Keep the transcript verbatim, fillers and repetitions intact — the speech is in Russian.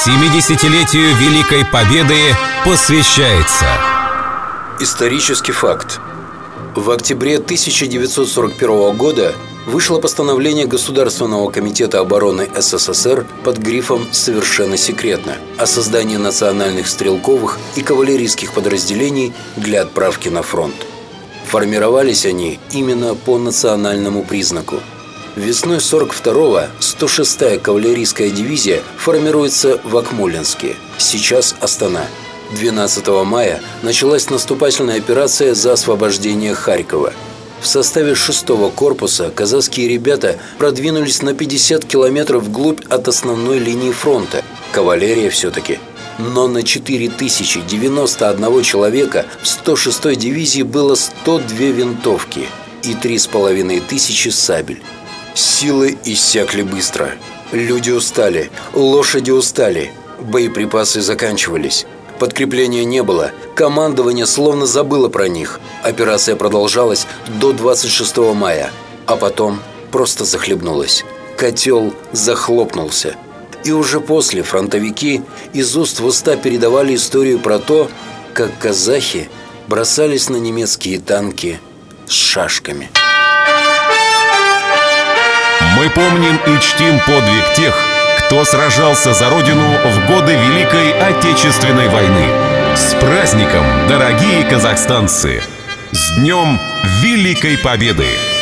семидесятилетию Великой Победы посвящается. Исторический факт. В октябре тысяча девятьсот сорок первого года вышло постановление Государственного комитета обороны СССР под грифом «Совершенно секретно» о создании национальных стрелковых и кавалерийских подразделений для отправки на фронт. Формировались они именно по национальному признаку. Весной сорок второго сто шестая кавалерийская дивизия формируется в Акмолинске, сейчас Астана. двенадцатого мая началась наступательная операция за освобождение Харькова. В составе шестого корпуса казахские ребята продвинулись на пятьдесят километров вглубь от основной линии фронта. Кавалерия все-таки. Но на четыре тысячи девяносто один человека в сто шестой дивизии было сто две винтовки и три с половиной тысячи сабель. Силы иссякли быстро. Люди устали, лошади устали, боеприпасы заканчивались. Подкрепления не было, командование словно забыло про них. Операция продолжалась до двадцать шестого мая, а потом просто захлебнулась. Котел захлопнулся. И уже после фронтовики из уст в уста передавали историю про то, как казахи бросались на немецкие танки с шашками. Мы помним и чтим подвиг тех, кто сражался за Родину в годы Великой Отечественной войны. С праздником, дорогие казахстанцы! С Днем Великой Победы!